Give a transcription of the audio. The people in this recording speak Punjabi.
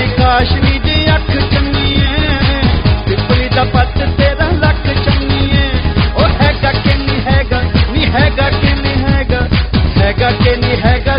ਕਾਸ਼ ਨੀ ਜੇ ਅੱਖ ਚੰਨੀਏ ਪਿਪਲੀ ਦਾ ਪੱਤ ਤੇਰਾ ਲੱਕ ਚੰਨੀਏ ਉਹ ਹੈਗਾ ਕਿ ਨਹੀਂ ਹੈਗਾ ਨੀ ਹੈਗਾ ਕਿ ਨਹੀਂ ਹੈਗਾ ਹੈਗਾ ਕਿ ਨਹੀਂ ਹੈਗਾ